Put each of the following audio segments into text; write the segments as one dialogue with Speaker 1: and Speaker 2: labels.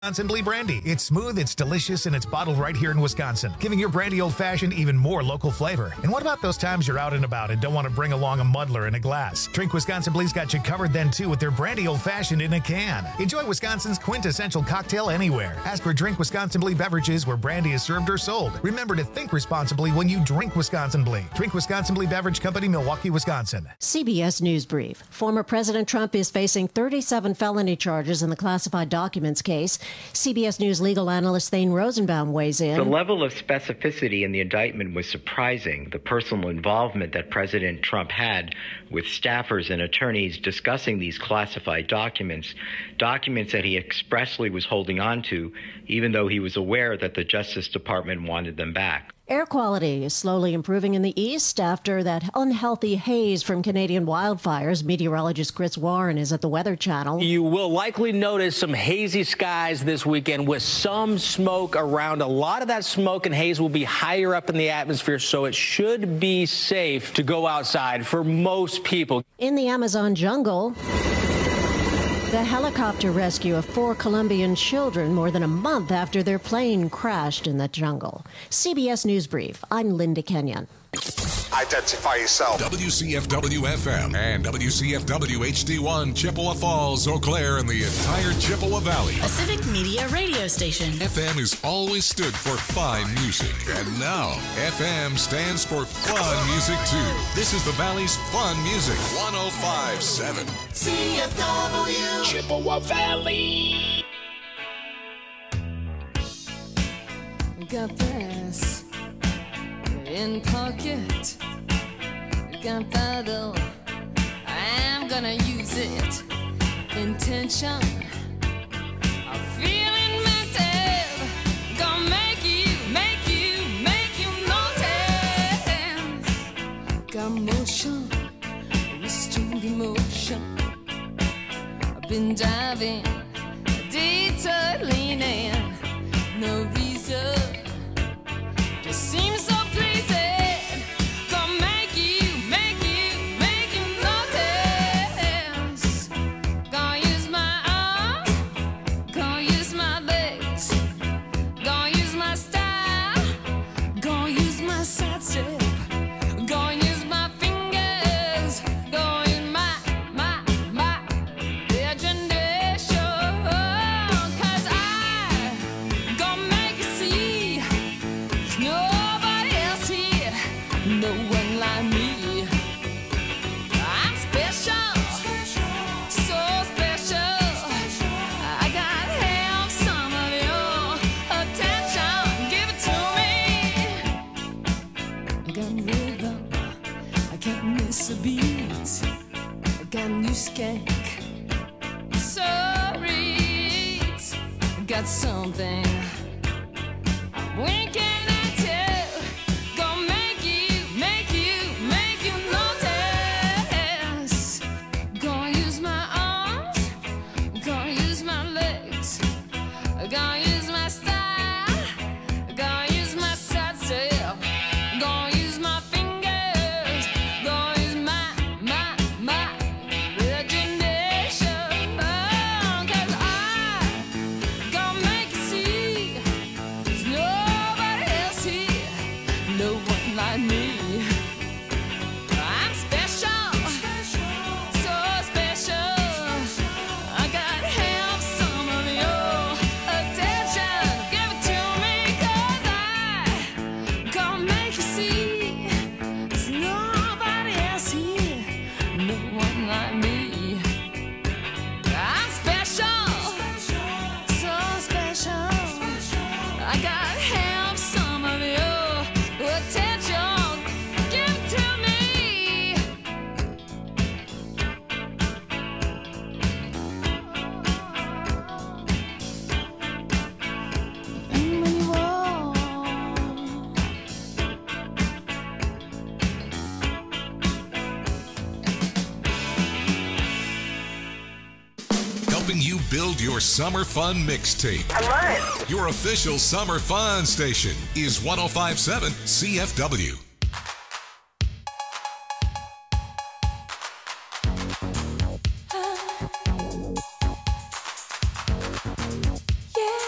Speaker 1: Wisconsin Blee Brandy. It's smooth, it's delicious, and it's bottled right here in Wisconsin, giving your brandy old-fashioned even more local flavor. And what about those times you're out and about and don't want to bring along a muddler in a glass? Drink Wisconsin Blee's got you covered then, too, with their brandy old-fashioned in a can. Enjoy Wisconsin's quintessential cocktail anywhere. Ask for Drink Wisconsin Blee beverages where brandy is served or sold. Remember to think responsibly when you drink Wisconsin Blee. Drink Wisconsin Blee Beverage Company, Milwaukee, Wisconsin.
Speaker 2: CBS News Brief. Former President Trump is facing 37 felony charges in the classified documents case. CBS News legal analyst Thane Rosenbaum weighs in.
Speaker 3: The level of specificity in the indictment was surprising. The personal involvement that President Trump had with staffers and attorneys discussing these classified documents that he expressly was holding on to, even though he was aware that the Justice Department wanted them back.
Speaker 2: Air quality is slowly improving in the east after that unhealthy haze from Canadian wildfires. Meteorologist Chris Warren is at the Weather Channel.
Speaker 4: You will likely notice some hazy skies this weekend with some smoke around. A lot of that smoke and haze will be higher up in the atmosphere, so it should be safe to go outside for most people.
Speaker 2: In the Amazon jungle, the helicopter rescue of 4 Colombian children more than a month after their plane crashed in the jungle. CBS News Brief. I'm Linda Kenyon.
Speaker 5: Identify yourself.
Speaker 6: WCFW-FM and WCFW-HD1, Chippewa Falls, Eau Claire, and the entire Chippewa Valley.
Speaker 7: A Civic Media radio station.
Speaker 6: FM has always stood for fine music, and now FM stands for fun music, too. This is the Valley's fun music, 105.7.
Speaker 5: CFW Chippewa Valley.
Speaker 8: Got this in pocket, gunpowder, I'm gonna use it. Intention, I'm feeling mental, gonna make you notice. Got motion, restrained emotion, I've been diving, detour leaning, no reason, just seems so pleasing. Gonna make you notice. Gonna use my arms, gonna use my legs, gonna use my style, gonna use my side step, gonna use my fingers, gonna use my imagination. 'Cause I gonna make you see there's nobody else here, no one like me. I'm special, so special. I gotta have some of your attention. Give it to me. I got rhythm, I can't miss a beat. I got new skank, so read. I got something I'm winking at you. Gonna make you notice. Gonna use my arms, gonna use my legs, gonna use my style, gonna use my side step, gonna use my fingers, gonna use my imagination. 'Cause I gonna make you see there's nobody else here, no one like me. I'm special, so special. I gotta have some of your attention. Give it to me, 'cause I gonna make you see there's nobody else here, no one like me. I'm special, so special. I gotta have some of your attention. Give it to me. And when you walk,
Speaker 6: Helping you build your summer fun mixtape.
Speaker 9: I love it.
Speaker 6: Your official summer fun station is 105.7 CFW.
Speaker 8: yeah.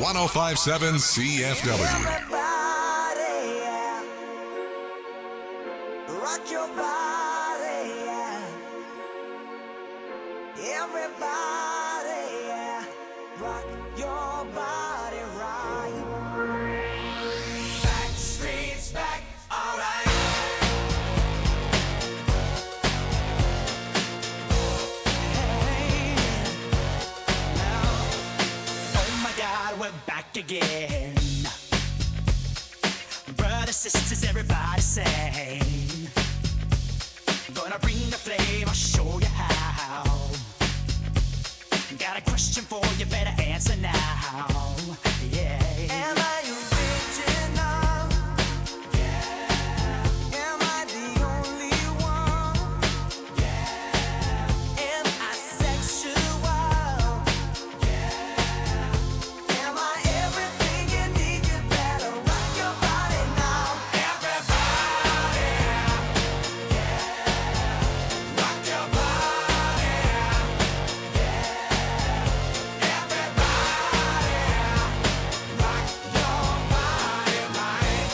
Speaker 6: 1057 CFW.
Speaker 9: Rock your body, yeah. Everybody, yeah. Rock your body right. Back streets back, alright. Hey, now, oh my God, we're back again. Brothers, sisters, everybody say, gonna bring the flame, I'll show you how. Got a question for you, better answer now. Yeah. Am I original? Yeah. Am I the only one? Yeah. Am I sexual? Yeah. Am I everything you need? You better rock your body now. Everybody. Yeah. Rock your body. Yeah. Everybody. Rock your body right.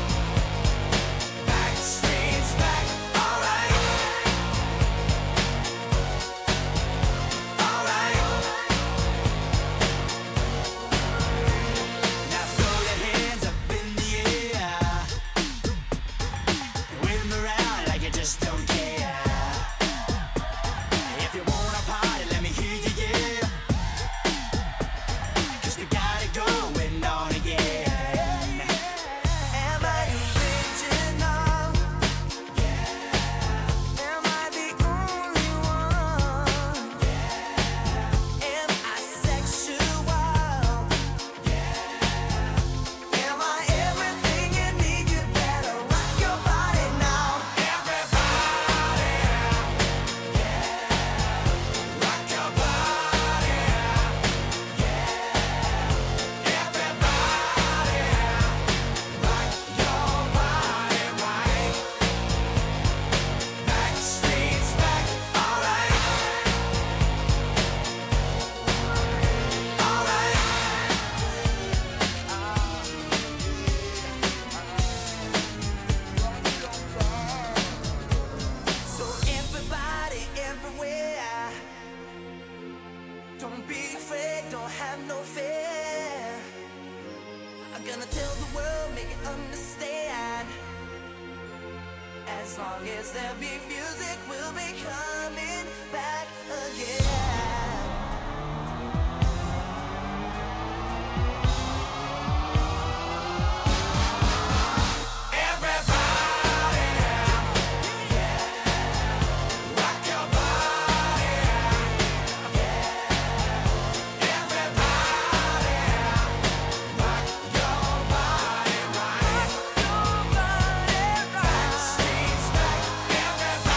Speaker 9: Back streets back, alright. Alright. Now throw your hands up in the air. Wave 'em around like you just don't care. If you wanna party, let me hear you, yeah. 'Cause we got it going on again. Am I original? Yeah. Am I the only one? Yeah. Am I sexual? Yeah. Am I everything you need? You better rock your body now. Everybody. Yeah. Rock your body. Yeah. Everybody. Rock your body right. Back streets back, alright. Alright. So everybody everywhere, don't be afraid, don't have no fear. I'm gonna tell the world, make it understand. As long as there be music, we'll be coming back again. Everybody, yeah, rock your body, yeah. Everybody, rock your body right. Back streets back, everybody.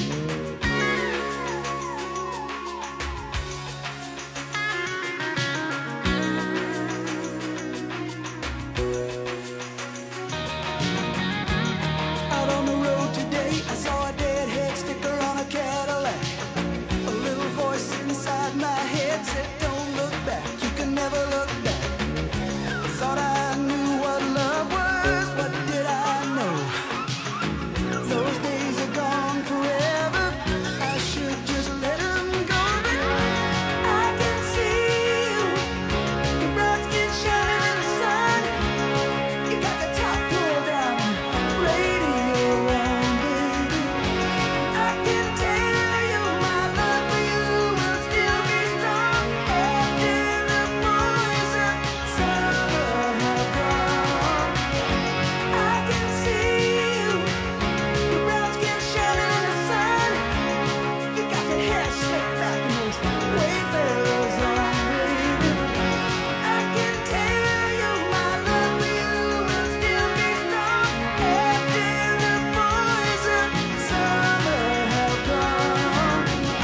Speaker 9: Out on the road today, I saw a deadhead sticker on a Cadillac. A little voice inside my head said, don't look back, you can never look back. I thought I knew what love was, what did I know? Those days are gone forever, I should just let them go. But I can see you, your brown skin shining in the sun. You got the top pulled down, radio on, baby. I can tell you my love for you will still be strong after the boys of summer have gone. I can see you, your brown skin shining in the sun. You got your hair slicked back and those wayfarers on, baby. I can tell you my love for you will still be strong after the boys of summer have gone.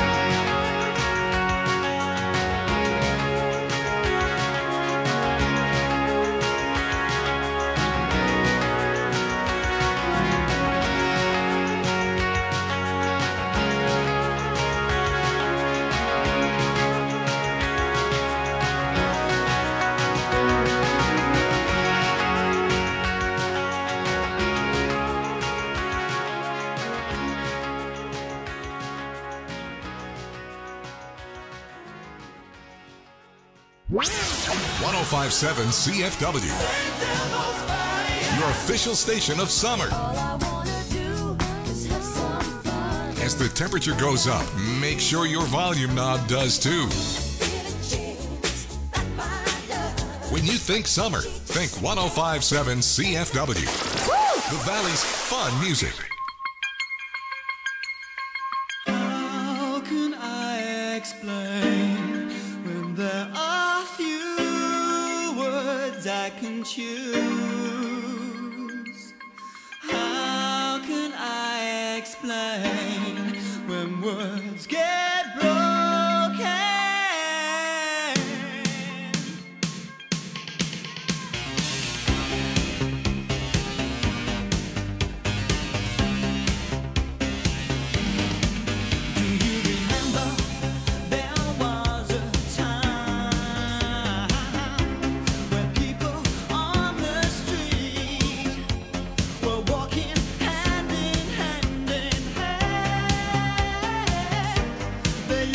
Speaker 6: .1057 CFW, your official station of summer. As the temperature goes up, make sure your volume knob does too. When you think summer, think 1057 CFW, the Valley's fun music.
Speaker 9: How can I explain when there are few words I can choose? How can I explain when words get broken? Do you remember there was a time when people on the street were walking hand in hand in hand? They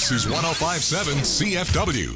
Speaker 6: This is 105.7 CFW.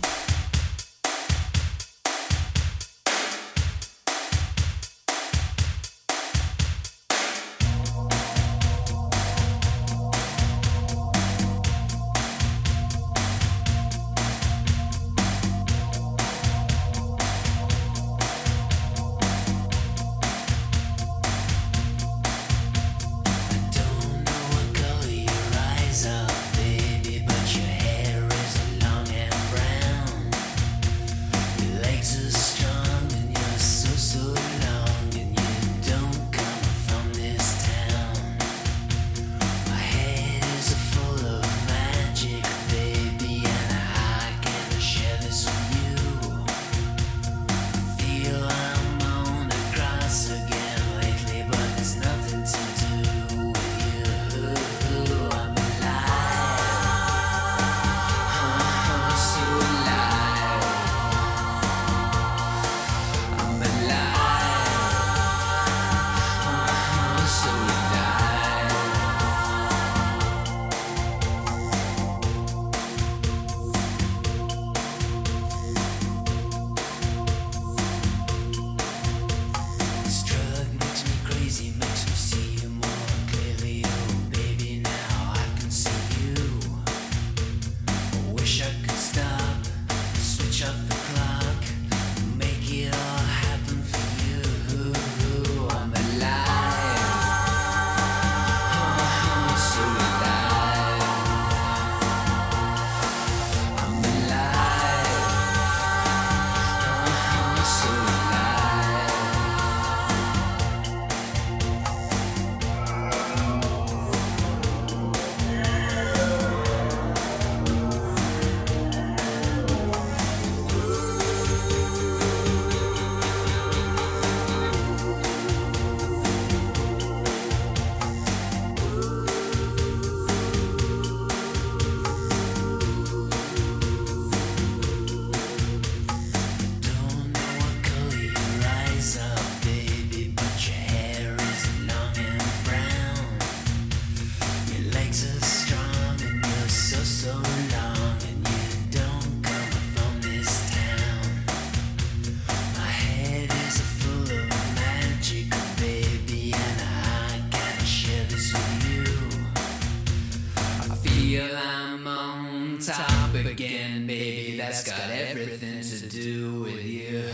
Speaker 10: Again, baby, that's got everything to do with you.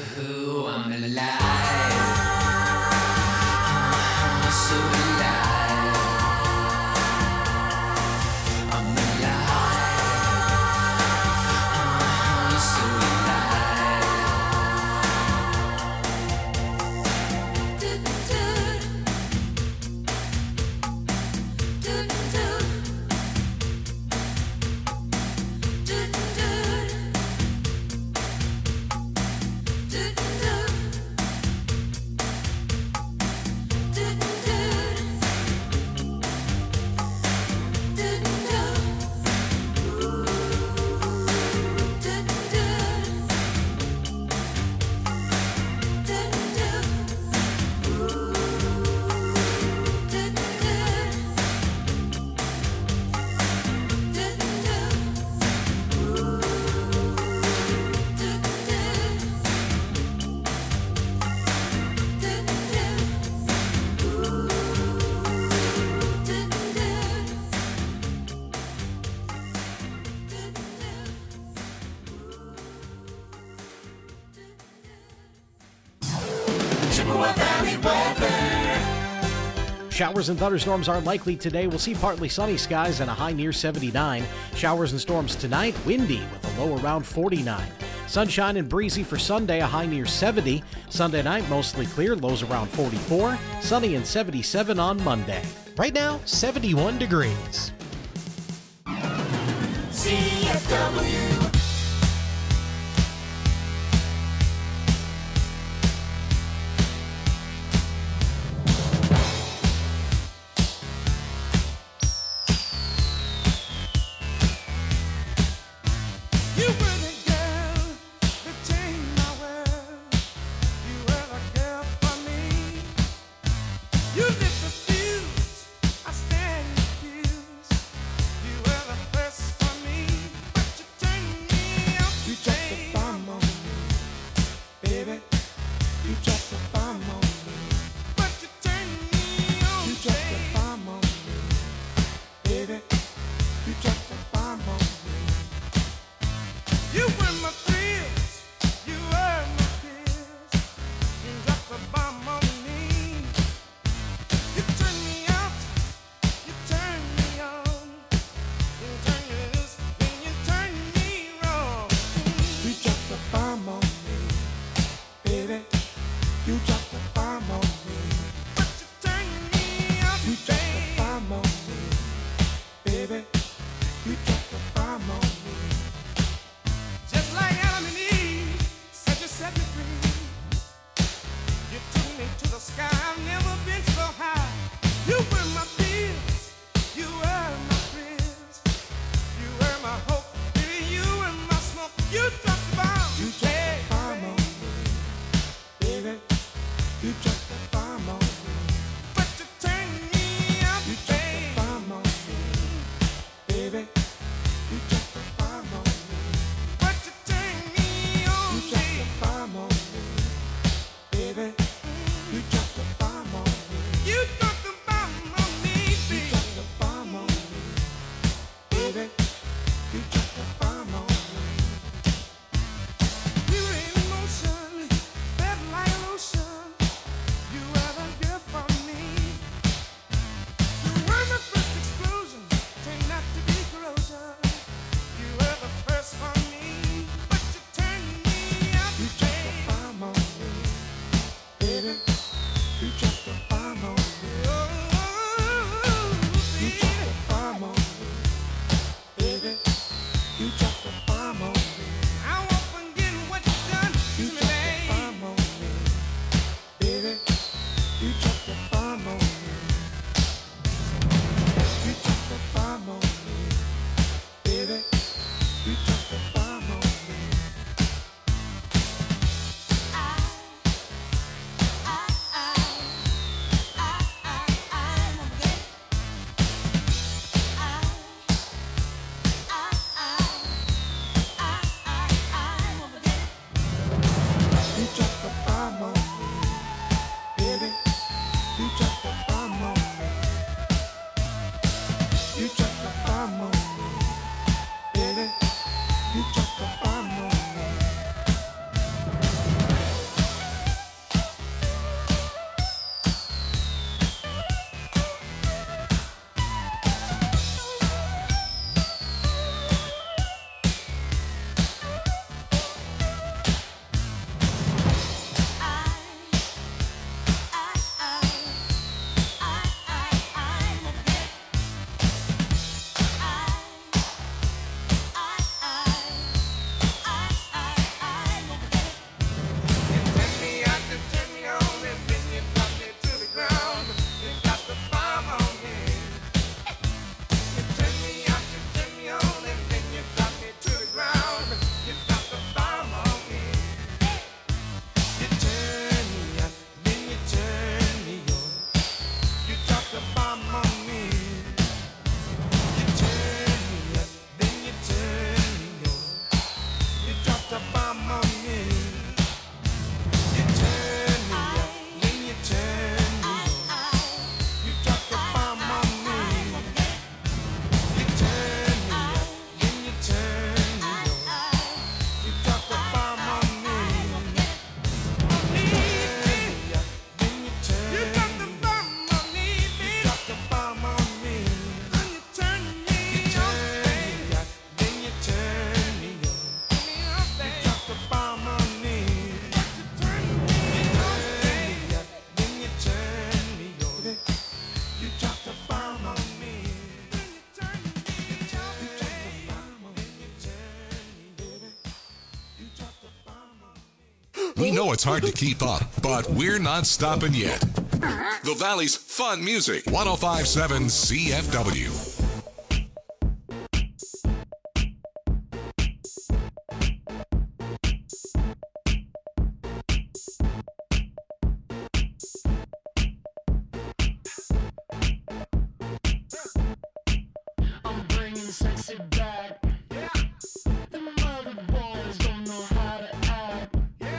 Speaker 10: I'm alive. I'm so alive. I'm alive. I'm so
Speaker 11: Showers and thunderstorms are likely today. We'll see partly sunny skies and a high near 79. Showers and storms tonight, windy with a low around 49. Sunshine and breezy for Sunday, a high near 70. Sunday night, mostly clear, lows around 44. Sunny and 77 on Monday.
Speaker 12: Right now, 71 degrees.
Speaker 5: CFW.
Speaker 9: For me.
Speaker 6: We know it's hard to keep up, but we're not stopping yet. The Valley's fun music, 105.7 CFW.
Speaker 9: I'm bringing sexy back. The mother boys don't know how to act.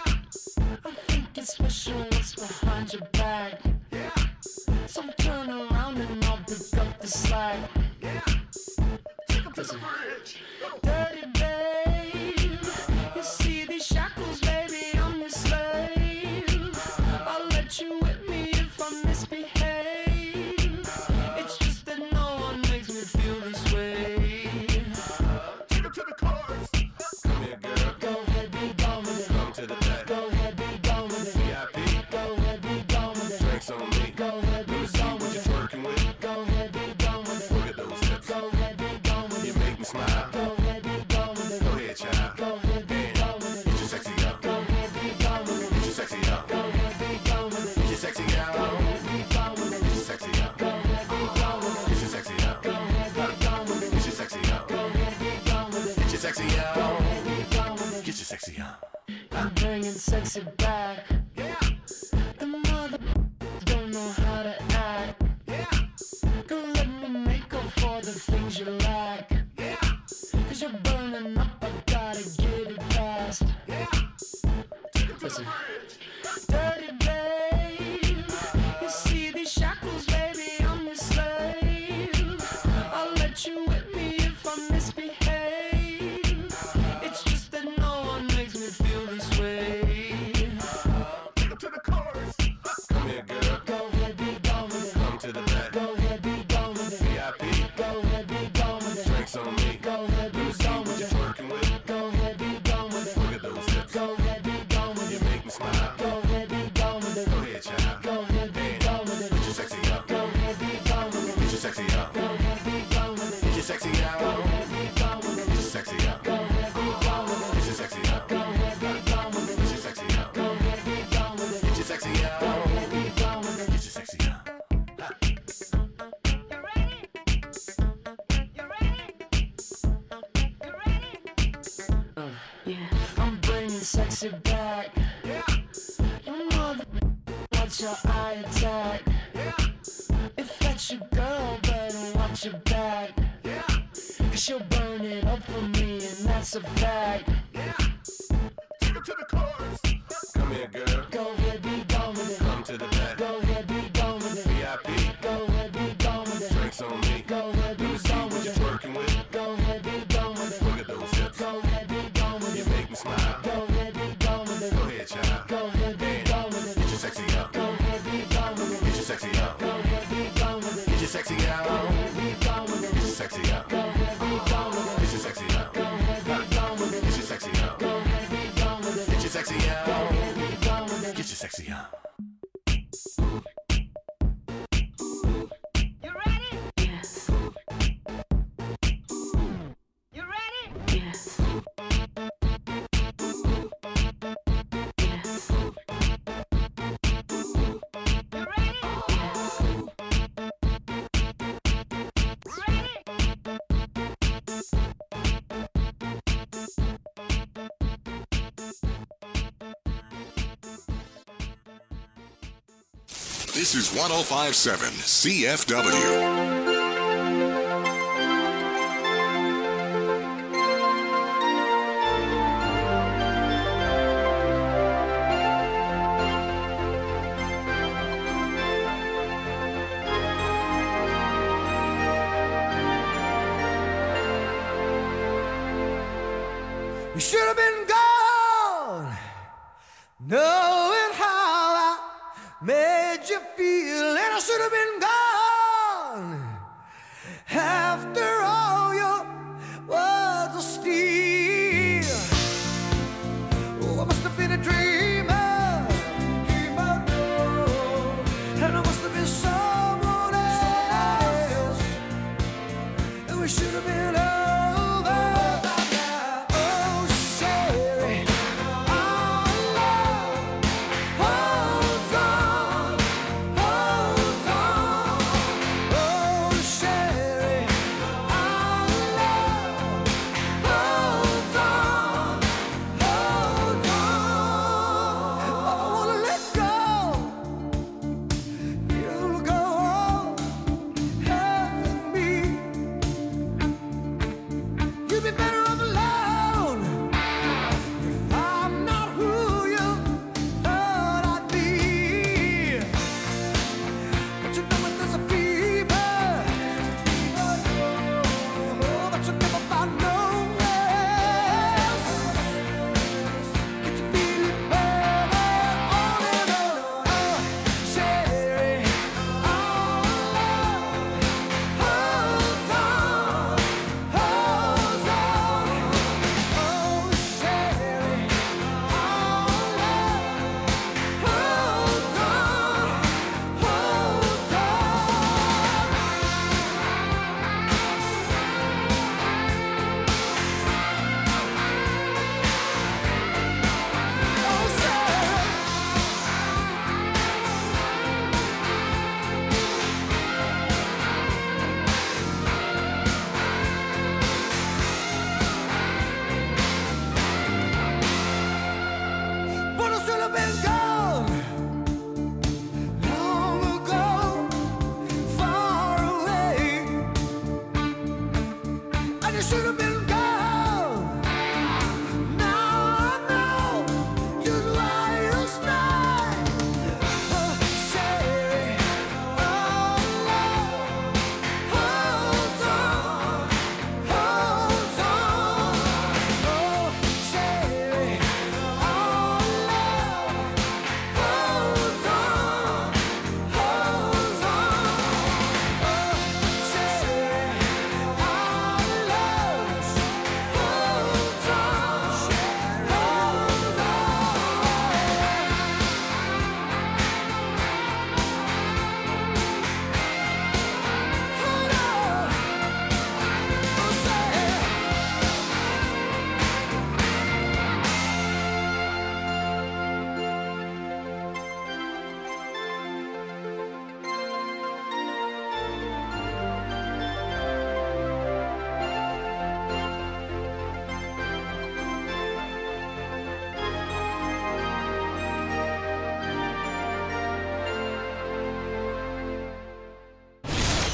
Speaker 9: I think it's special what's behind your back. So turn around and I'll pick up the slack. Listen. Dirty babe, you see these shackles, baby, I'm your slave. I'll let you whip me if I misbehave. It's just that no one makes me feel this way. Take him to the chorus. Come here, girl. Go ahead, be gone with it. Come to the back. Go ahead, be gone with it. VIP. Go ahead, be gone with it. Drinks on me. Go ahead, be gone with it. Working with. Go ahead, be gone with it. Look at those hips. Go ahead, be gone with it. You make me smile. Go ahead, be gone with it. Go ahead, child. Go ahead, be gone with it. Get your sexy up. Go ahead, be gone with it. Get your sexy up. Go ahead, be gone with it. Get your sexy up. Go ahead, be gone with it. Get your sexy up. Go ahead, be gone with it. Get your sexy up. Go ahead, be gone with it. Get your sexy up. Go ahead, be gone with it. Get your sexy up. Go ahead, be gone with it. Get your sexy up. I'm bringing sexy back. The mother don't know how to act. Go let me make up for the things you lack. Cause you're burning up, I gotta get it fast. Listen. Dirty babe, you see these shackles, baby, I'm your slave. I'll let you whip me if I misbehave. It's just that no one makes me feel this way. Take up to the chorus. Come here, girl. Go ahead, be gone with it. Come to the back. Go ahead, be gone with it. VIP. Go ahead, be gone with it. Drinks on me. Go ahead, be gone with it. Working with. Go ahead, be gone with it. Look at those hips. Go ahead, be gone with it. You make me smile. Go ahead, be gone with it. Go ahead, child. Go ahead, be gone with it. Get your sexy up. Go ahead, be gone with it. Get your sexy up. Go ahead, be gone with it. Get your sexy up. Go ahead, be gone with it. Get your sexy up. Go ahead, be gone with it. Get your sexy up. Go ahead, be gone with it. Get your sexy up. Go ahead, be gone with it. Get your sexy up. Go ahead, be gone with it. Get your sexy up. I'm bringing sexy back. You mother, watch your eye attack. If that's your girl, better watch your back. Cause she'll burn it up for me, and that's a fact. Take her to the chorus. Come here, girl. Go ahead, be gone with it. Come to the back. Go ahead, be gone with it. VIP. Go ahead, be gone with it. Drinks on me. Go ahead, be gone with it. Working with. Go ahead, be gone with it. Look at those hips. Go ahead, be gone with it. You make me smile. Go ahead, be gone with it. Go ahead, child. Go ahead, be gone with it. Get your sexy up. Go ahead, be gone with it. Get your sexy up. Go ahead, be gone with it. Get your sexy up. Go ahead, be gone with it. Get your sexy up. Go ahead, be gone with it. Get your sexy up. Go ahead, be gone with it. Get your sexy up. Go ahead, be gone with it. Get your sexy up. Go ahead, be gone with it. Get your sexy up.
Speaker 8: You ready?
Speaker 9: Yes.
Speaker 8: You ready?
Speaker 9: Yes. Yes.
Speaker 8: You ready?
Speaker 6: This is 105.7 CFW.
Speaker 9: You should have been gone, knowing how I made you feel, and I should have been gone after all your words of steel. Oh, I must have been a dreamer, and I must have been someone else, and we should have been over. Oh, Sherry, our love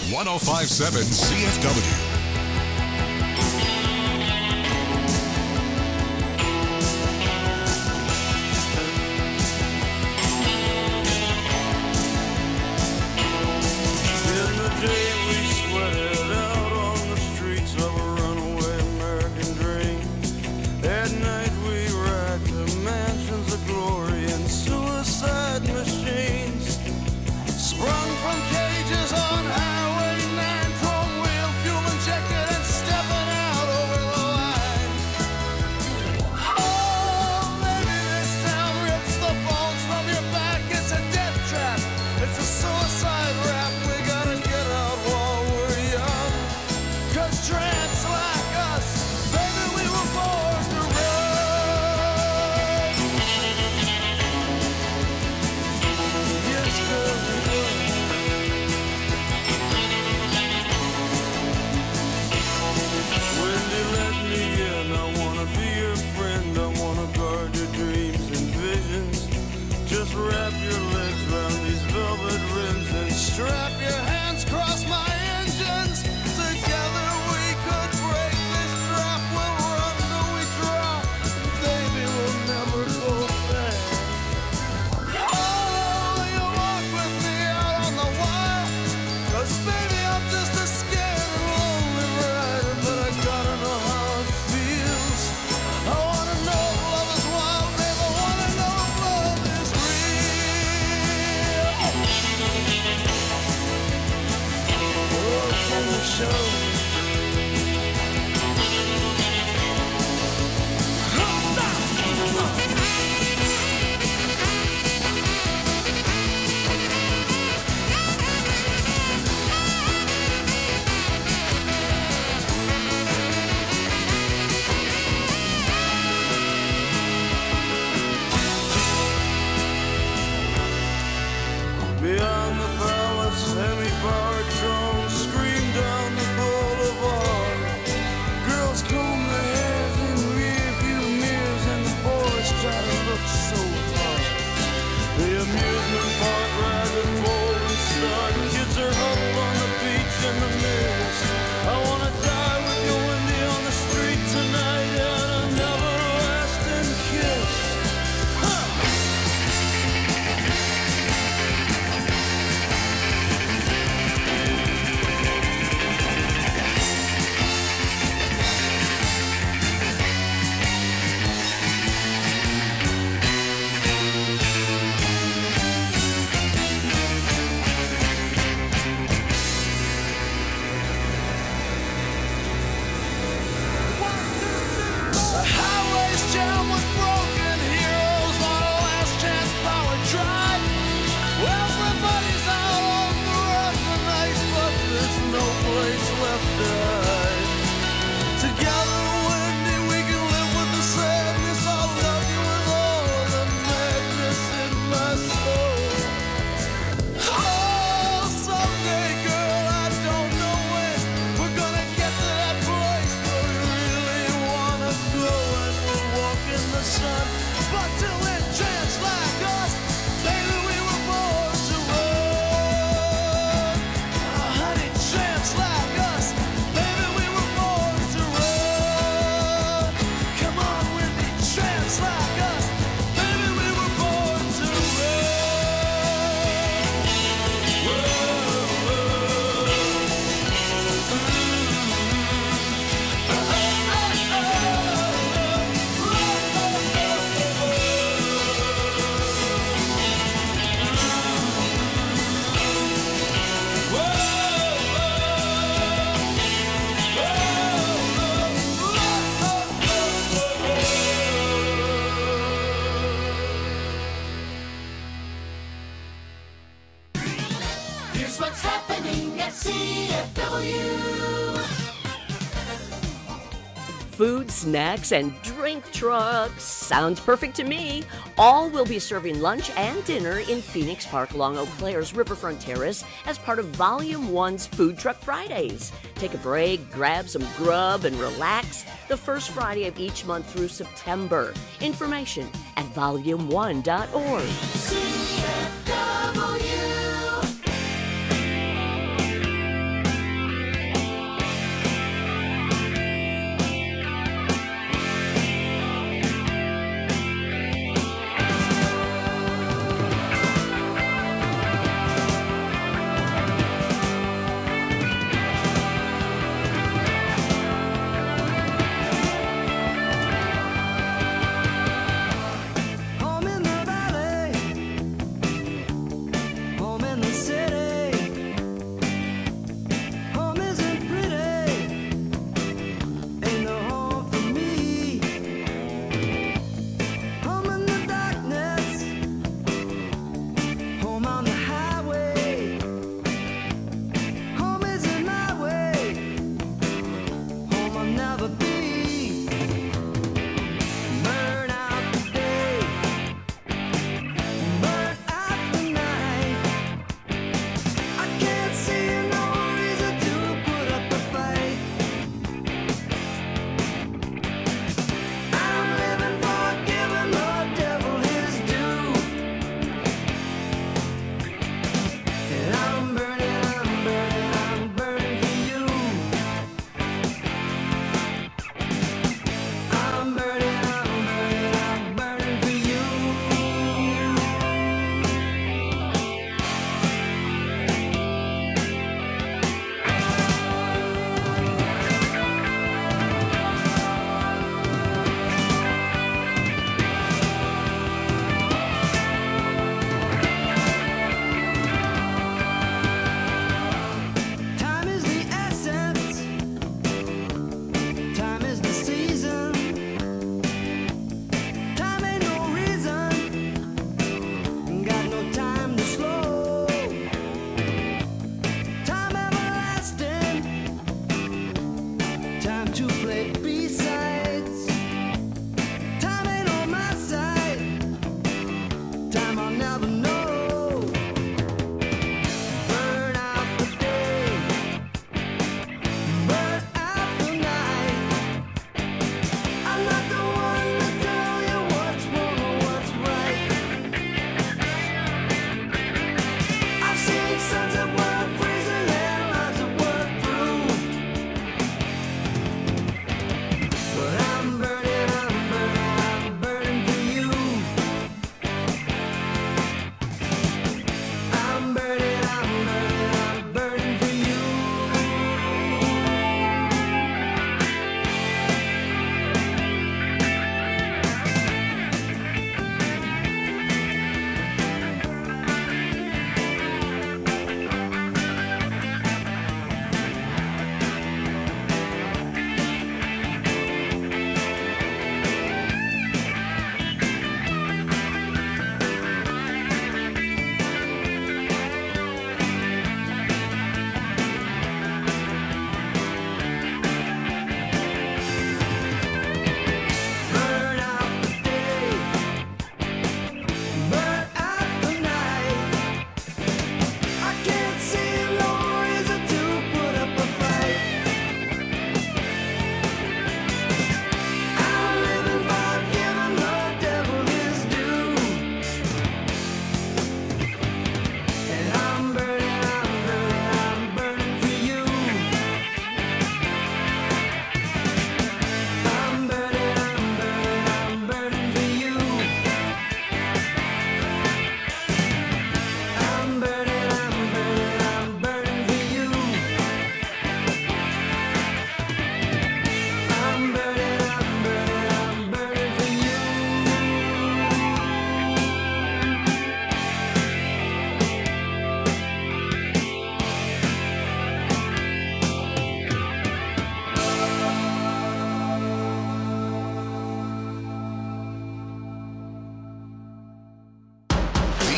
Speaker 6: 105.7 CFW.
Speaker 13: Food, snacks, and drink trucks. Sounds perfect to me. All will be serving lunch and dinner in Phoenix Park along Eau Claire's Riverfront Terrace as part of Volume 1's Food Truck Fridays. Take a break, grab some grub, and relax the first Friday of each month through September. Information at volume1.org.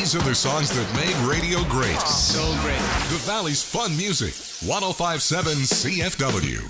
Speaker 6: These are the songs that made radio great.
Speaker 12: So great.
Speaker 6: The Valley's Fun Music. 105.7 CFW.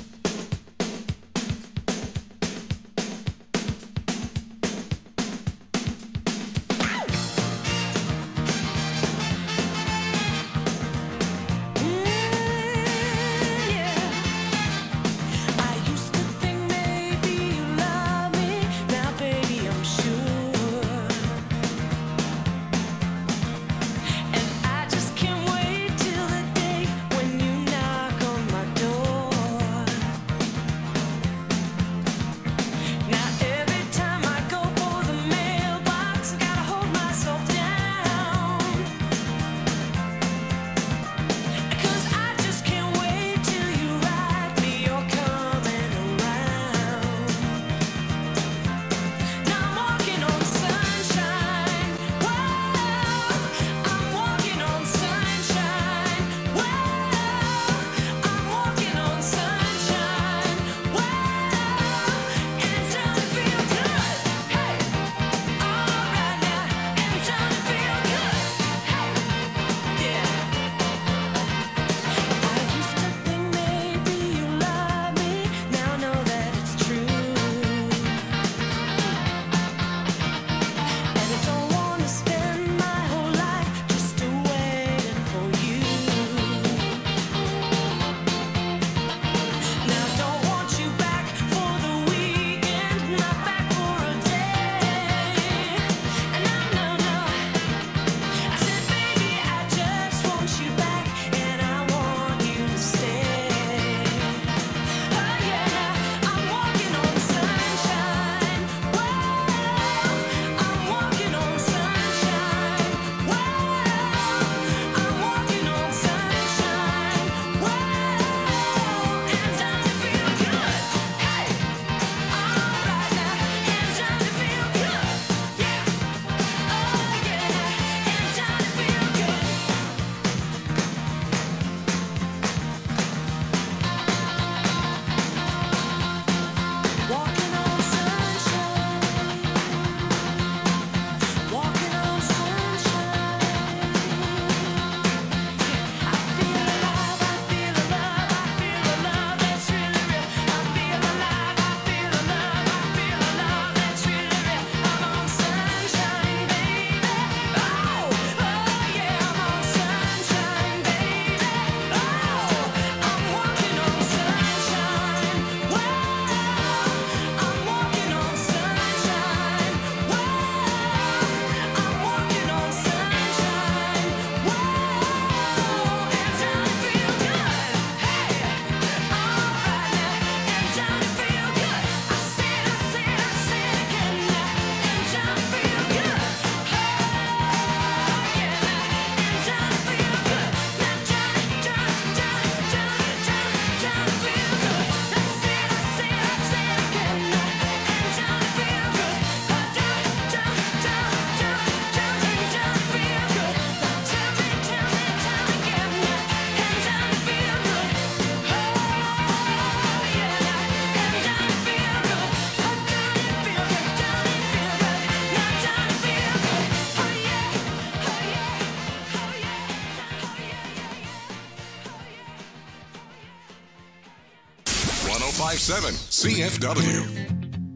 Speaker 6: CFW.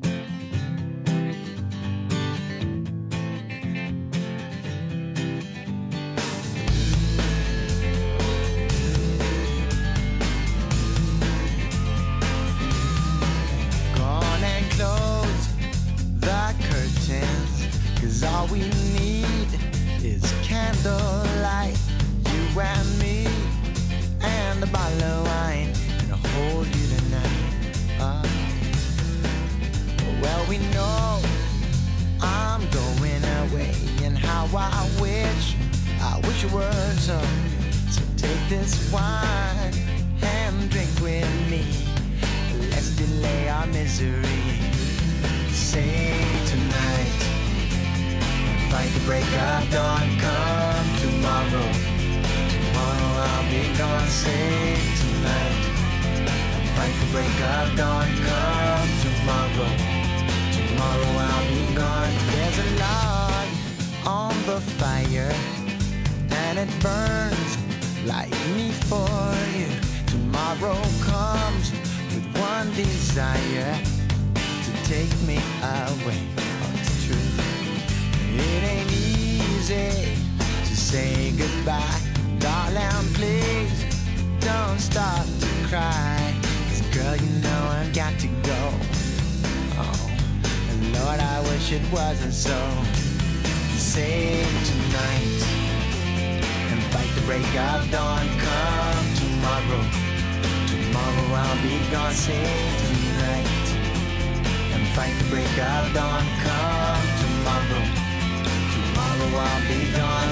Speaker 9: All we need is candlelight, you and me, and a bottle of wine, and I'll hold you tonight. Well, we know I'm going away, and how I wish you were so. So take this wine and drink with me. Let's delay our misery. Say tonight. Fight the break of dawn, come tomorrow. Tomorrow I'll be gone, say tonight. Fight the break of dawn, come tomorrow. Tomorrow I'll be gone. There's a lot on a fire, and it burns like me for you. Tomorrow comes with one desire, to take me away. Oh, it's true. It ain't easy to say goodbye. Darling, please don't start to cry. 'Cause girl, you know I've got to go. Oh, and Lord, I wish it wasn't so. Save tonight and fight the break of dawn. Come tomorrow, tomorrow I'll be gone. Save tonight and fight the break of dawn. Come tomorrow, tomorrow I'll be gone.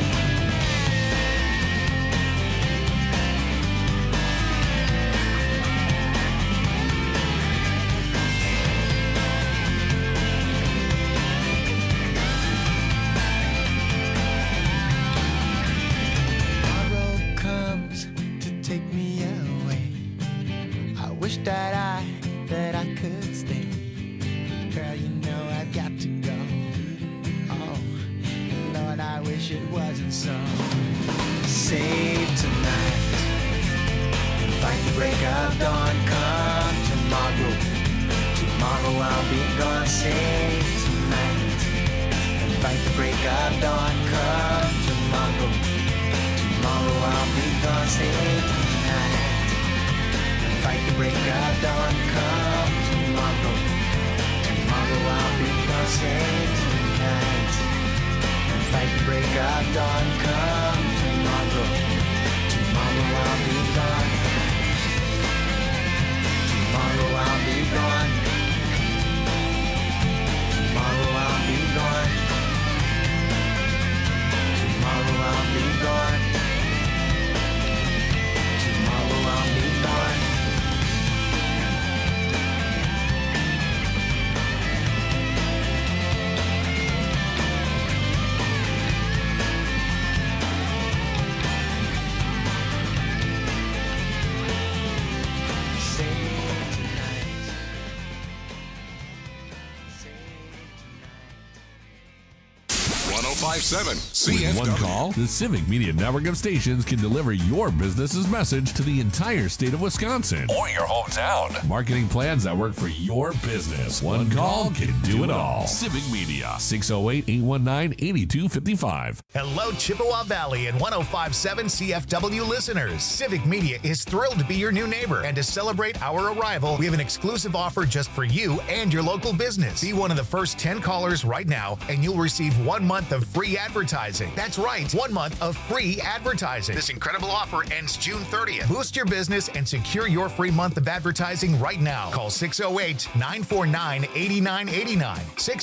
Speaker 9: That I could stay. Girl, you know I've got to go. Oh, Lord, I wish it wasn't so. Save tonight and fight the break of dawn. Come tomorrow, tomorrow I'll be gone. Save tonight and fight the break of dawn. Come tomorrow, tomorrow I'll be gone. Save tonight. Fight the break of dawn, come tomorrow. Tomorrow I'll be gone, save tonight. And fight the break of dawn, come tomorrow. Tomorrow I'll be gone. Tomorrow I'll be gone. Tomorrow I'll be gone. Tomorrow I'll be gone. Tomorrow I'll be gone.
Speaker 6: CFW.
Speaker 14: With one call, the Civic Media Network of stations can deliver your business's message to the entire state of Wisconsin
Speaker 6: Or your hometown.
Speaker 14: Marketing plans that work for your business. One call can do it all. Civic Media, 608-819-8255.
Speaker 1: Hello, Chippewa Valley and 105.7 CFW listeners. Civic Media is thrilled to be your new neighbor. And to celebrate our arrival, we have an exclusive offer just for you and your local business. Be one of the first 10 callers right now, and you'll receive 1 month of free advertising. That's right, 1 month of free advertising. This incredible offer ends June 30th. Boost your business and secure your free month of advertising right now. Call 608-949-8989.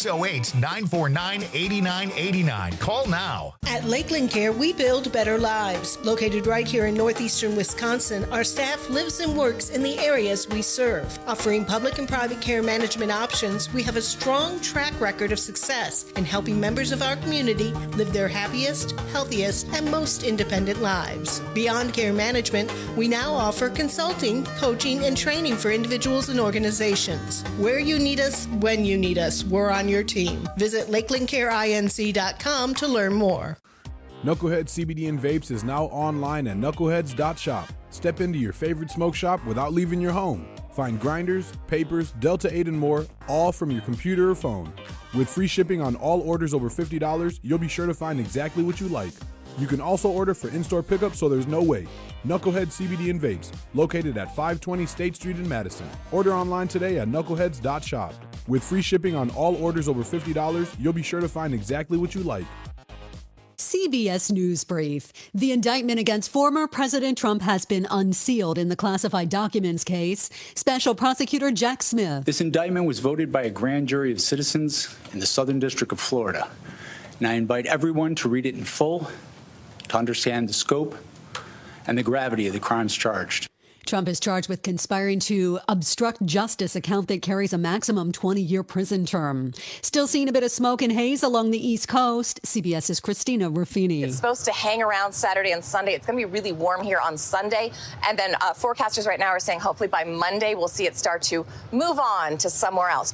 Speaker 1: 608-949-8989. Call now.
Speaker 15: At Lakeland Care, we build better lives. Located right here in northeastern Wisconsin, our staff lives and works in the areas we serve. Offering public and private care management options, we have a strong track record of success in helping members of our community live their happiest, healthiest, and most independent lives. Beyond care management, we now offer consulting, coaching, and training for individuals and organizations. Where you need us, when you need us, we're on your team. Visit LakelandCareINC.com to learn more.
Speaker 16: Knucklehead CBD and Vapes is now online at knuckleheads.shop. Step into your favorite smoke shop without leaving your home. Find grinders, papers, Delta 8, and more, all from your computer or phone. With free shipping on all orders over $50, you'll be sure to find exactly what you like. You can also order for in-store pickup, so there's no wait. Knucklehead CBD and Vapes, located at 520 State Street in Madison. Order online today at knuckleheads.shop. With free shipping on all orders over $50, you'll be sure to find exactly what you like.
Speaker 17: CBS News Brief. The indictment against former President Trump has been unsealed in the classified documents case. Special Prosecutor Jack Smith.
Speaker 18: This indictment was voted by a grand jury of citizens in the Southern District of Florida. And I invite everyone to read it in full, to understand the scope and the gravity of the crimes charged.
Speaker 17: Trump is charged with conspiring to obstruct justice, a count that carries a maximum 20-year prison term. Still seeing a bit of smoke and haze along the East Coast. CBS's Christina Ruffini.
Speaker 19: It's supposed to hang around Saturday and Sunday. It's going to be really warm here on Sunday. And then forecasters right now are saying hopefully by Monday we'll see it start to move on to somewhere else.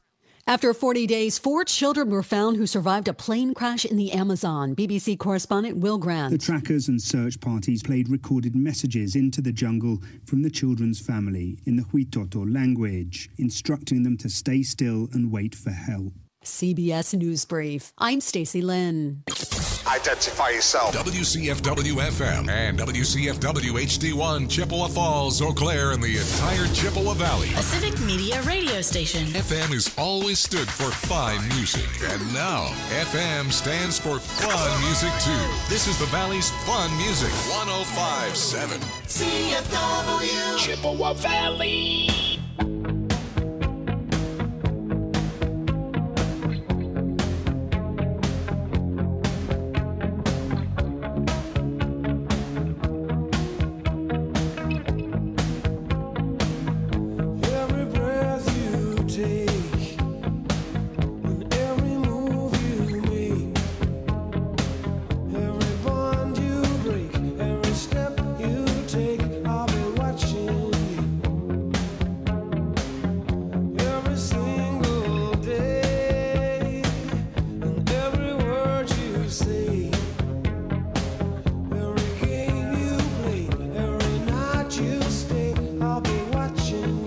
Speaker 17: After 40 days, 4 children were found who survived a plane crash in the Amazon. BBC correspondent Will Grant.
Speaker 20: The trackers and search parties played recorded messages into the jungle from the children's family in the Huitoto language, instructing them to stay still and wait for help.
Speaker 17: CBS News Brief. I'm Stacey Lynn.
Speaker 6: Identify yourself. WCFW-FM and WCFW-HD1, Chippewa Falls, Eau Claire, and the entire Chippewa Valley.
Speaker 7: A Civic Media radio station.
Speaker 6: FM has always stood for fine music. And now, FM stands for fun music, too. This is the Valley's fun music. 105.7.
Speaker 5: CFW.
Speaker 21: Chippewa Valley.